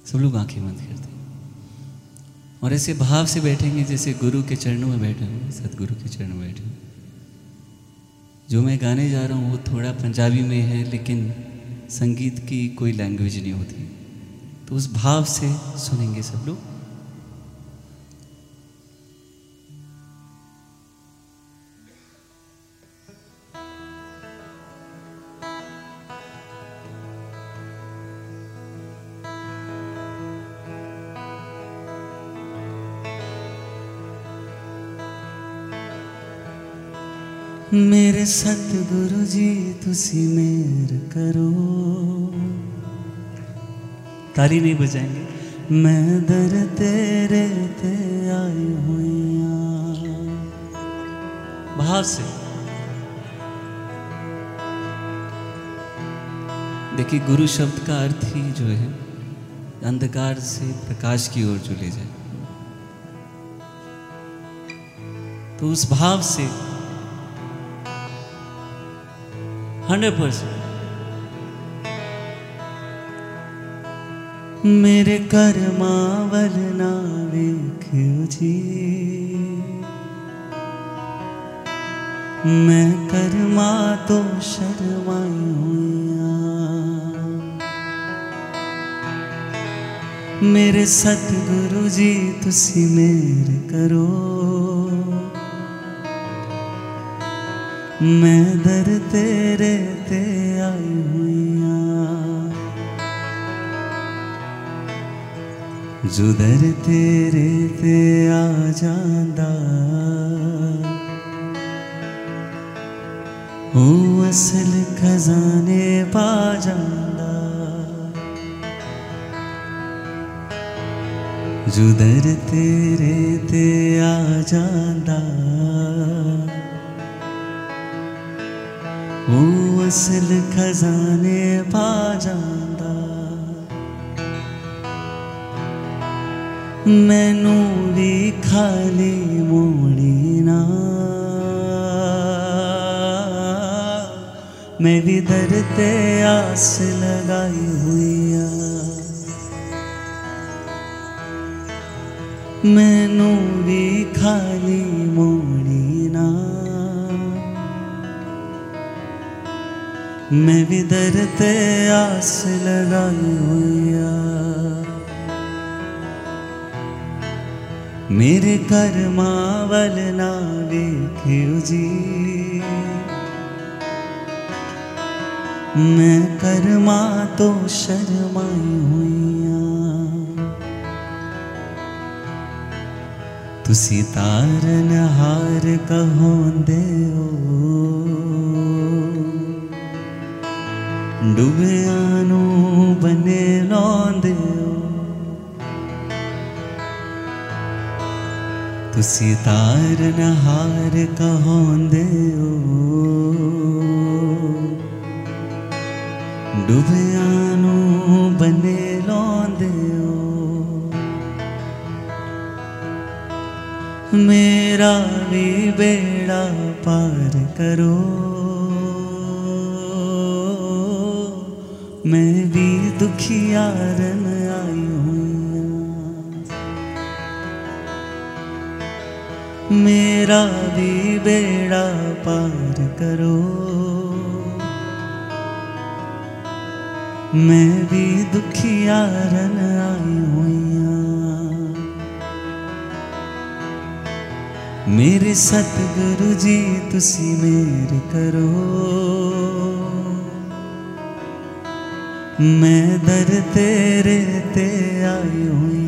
सब लोग आंखें बंद करते हैं और ऐसे भाव से बैठेंगे जैसे गुरु के चरणों में बैठे हुए, सदगुरु के चरणों में बैठे हुए। जो मैं गाने जा रहा हूँ वो थोड़ा पंजाबी में है, लेकिन संगीत की कोई लैंग्वेज नहीं होती, तो उस भाव से सुनेंगे सब लोग। मेरे सतगुरु जी तुसी मेहर करो, ताली नहीं बजाएंगे। मैं दर तेरे ते आई हुई भाव से। देखिए गुरु शब्द का अर्थ ही जो है अंधकार से प्रकाश की ओर जो ले जाए, तो उस भाव से 100%। मेरे करमावल ना वेख्यो जी, मैं कर्मा तो शर्माई हुई। मेरे सतगुरु जी तुसी मेहर करो, मैं दर तेरे ते आई हुई। जो दर तेरे ते आ जांदा, ओ असल खजाने पा जांदा। जो दर तेरे ते आ जांदा, ओ असल खजाने पा जांदा। मैनू भी खाली मोड़ी ना, मैं भी दर ते आस लगाई हुई। मैनू भी खाली मोड़ी ना, मैं भी दर ते आस लगाई हुई। मेरे करमावल ना वेख्यो जी, मैं कर्मा तो शर्माई हुई। तुसी तारन हार कहोंदे हो, डुबिया नू बने लांदे हो। तुसी तारन हार कहोंदे हो, डुबिया नू बने लांदे हो। मेरा भी बेड़ा पार करो, मैं भी दुखियारन आई हूँ। मेरा भी बेड़ा पार करो, मैं भी दुखियारन आई हुई। मेरे सतगुरु जी तुसी मेहर करो, मैं दर तेरे ते आई हुई।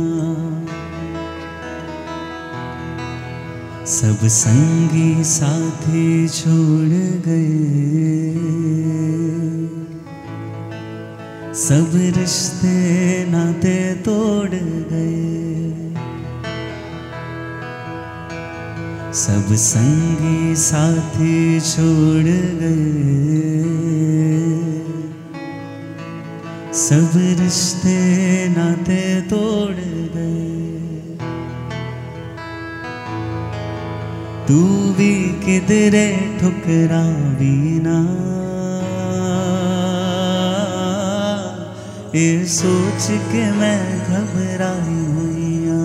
सब संगी साथी छोड़ गए, सब रिश्ते नाते तोड़ गए। सब संगी साथी छोड़ गए, सब रिश्ते नाते तोड़ गए। तू भी किधरे ठुकरावी ना, ये सोच के मैं घबराई हुईया,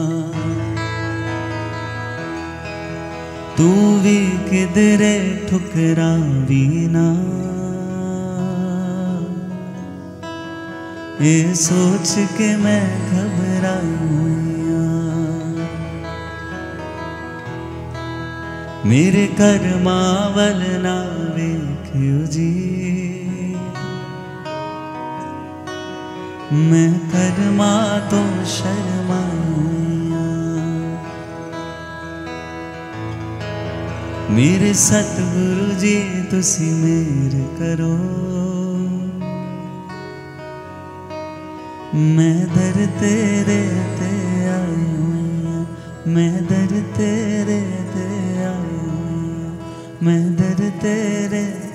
तू भी किधरे ठुकरावी ना, ये सोच के मैं घबराई हुईया। मेरे कर्मा वल ना वेख्यो जी, मैं कर्मा तो शर्माया। मेरे सतगुरु जी तुसी मेर करो, मैं दर तेरे ते आई हुई, मैं दर तेरे ते आई हुई, मैं दर तेरे